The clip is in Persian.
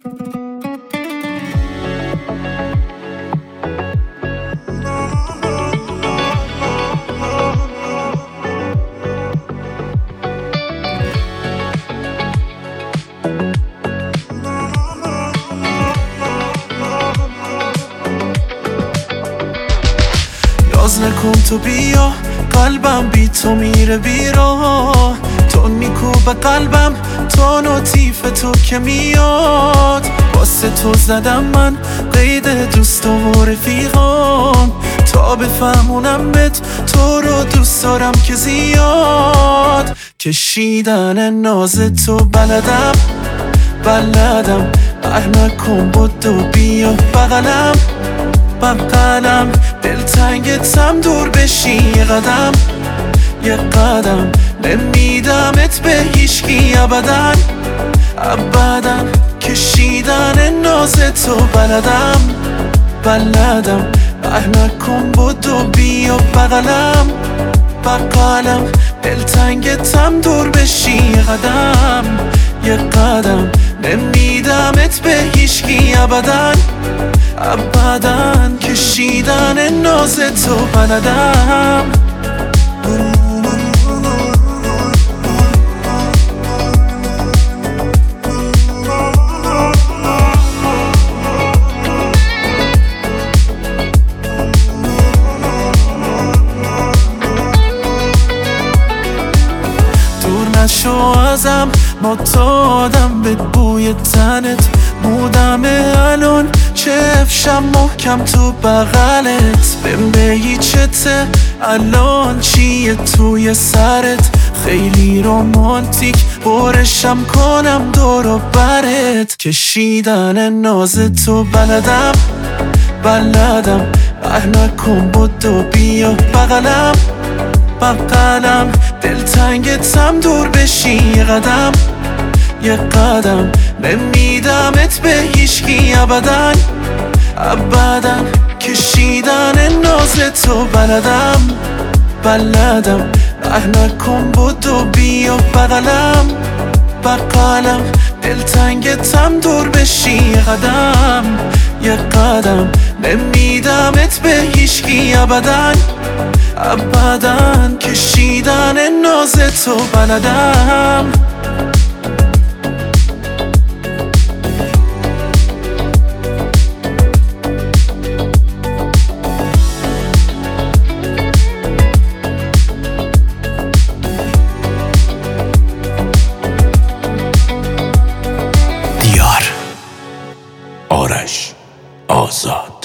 ناز نکن تو بیا، قلبم بی تو میره بیراه. تو میکوبه قلبم، تو نوتیف تو که میاد. واسه تو زدم من قید دوست و رفیقام، تا بفهمونم بهت تو رو دوست دارم که زیاد. کشیدن ناز تو بلدم اه نکن بدو بیا بغلم دلتنگتم دور بشی یه قدم نمیدمت به هیچکی ابدا کشیدن ناز تو بلدم اه نکن بدو بیا بغلم دلتنگتم دور بشی یه قدم نمیدمت به هیچکی ابدا کشیدن ناز تو بلدم. دور نشو ازم، معتادم به بوی تنت، مودمه الان چفشم محکم تو بغلت. به هیچته الان چیه توی سرت، خیلی رومانتیک برشم کنم دور و برت. کشیدن ناز تو بلدم اه نکن بدو بیا بغلم دلتنگتم دور بشی یه قدم نمیدمت به هیچکی ابدا کشیدن ناز تو بلدم اه نکن بدو بیا بغلم دلتنگتم دور بشی یه قدم نمیدمت به هیچکی ابدا کشیدن ناز تو بلدم. آرش آزاد.